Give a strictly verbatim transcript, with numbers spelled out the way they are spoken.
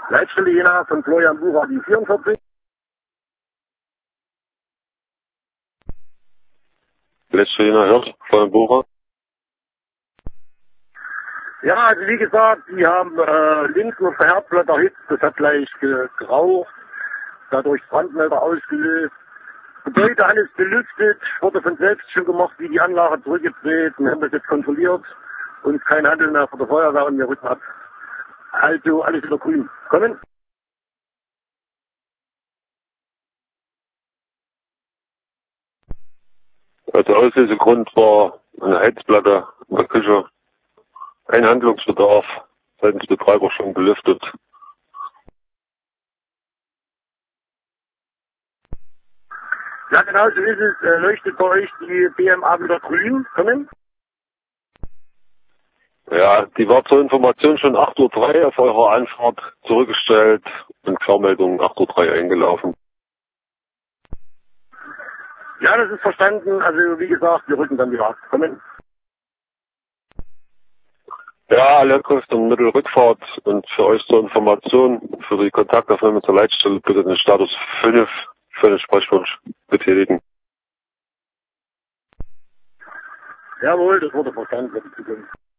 Leitstelle Jena von Florian Bucher, die vierundvierzig. Letzte Jena hört, Florian Bucher. Ja, also wie gesagt, die haben äh, links auf der Herdplatte erhitzt, das hat gleich ge geraucht, dadurch Brandmelder ausgelöst. Gebäude alles belüftet, wurde von selbst schon gemacht, wie die Anlage zurückgedreht. Wir haben das jetzt kontrolliert und kein Handel mehr von der Feuerwehr und wir rücken ab. Also alles wieder grün. Kommen. Also Auslösegrund war eine Heizplatte in der Küche. Ein Handlungsbedarf, seitens Betreiber schon belüftet. Ja, genau so ist es. Äh, leuchtet bei euch die B M A wieder grün. Kommen. Ja, die war zur Information schon acht Uhr drei auf eurer Anfahrt zurückgestellt und Klarmeldung acht Uhr drei eingelaufen. Ja, das ist verstanden. Also wie gesagt, wir rücken dann wieder ab. Kommen. Ja, Lehrkosten und Mittelrückfahrt und für euch zur Information, für die Kontaktaufnahme zur Leitstelle bitte den Status fünf für den Sprechwunsch betätigen. Jawohl, das wurde verstanden für die Zukunft.